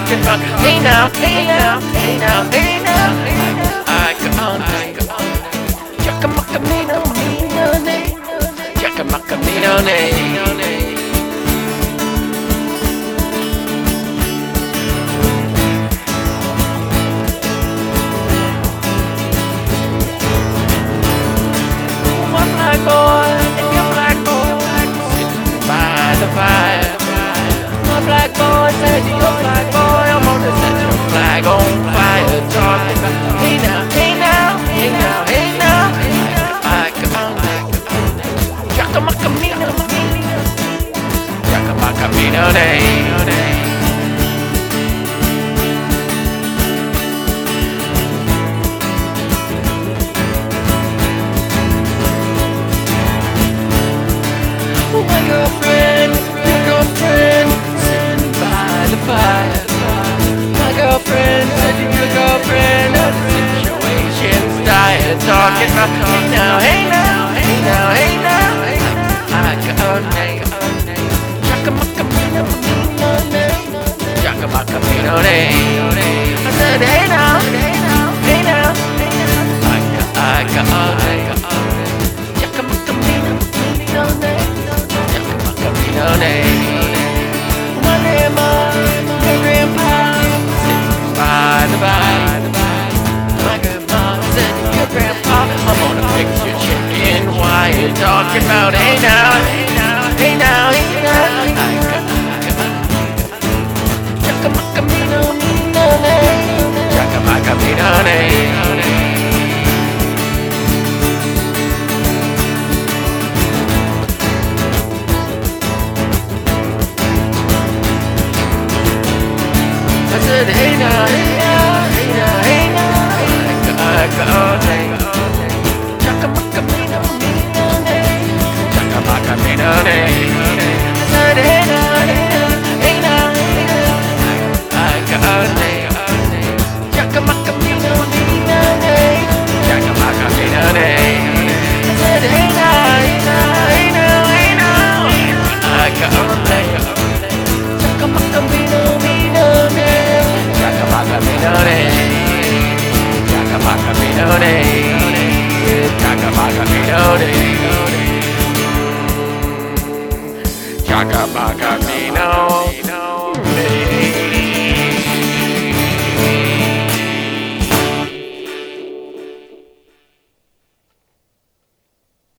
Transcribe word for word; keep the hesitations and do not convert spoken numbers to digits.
talking about. Hey now, hey now, hey now, hey now, hey now. I go on, I go on. Jackamacamino, mino, ne. Jackamacamino, ne. Black boy, and your black boy, sitting by the fire. My black boy said to your black boy, I'm gonna set your flag on fire. Talking about, hey now, hey now, hey now, hey now, I go on, Jackamacamino, Jackamacamino, day. My girlfriend, your girlfriend, sitting by the fire. My girlfriend said to your girlfriend, the situation's dire. Talking about, hey now, hey now, hey now, hey now, hey now. I got a name, Jackamacamino, Jackamacamino, I said, hey now, hey now, hey now, I got, I got a name, Jackamacamino, no name. My grandma, your grandpa, sitting by the by. My grandma said to your grandpa, I'm gonna fix your chicken. Why you talking about? Hey now, hey now, hey now, hey now. Jackamacamino, no name. Jackamacamino, name. I said, hey now, hey now, hey now, hey now, I got a name, Jackamacamino, Jackamacamino, I said, hey now, hey now, hey now, I got a name, Jackamacamino, Jackamacamino, I said, hey now, hey now, hey now, hey now, I got a name, Jackamacamino, Jackamacamino, Jackamacamino, Jackamacamino.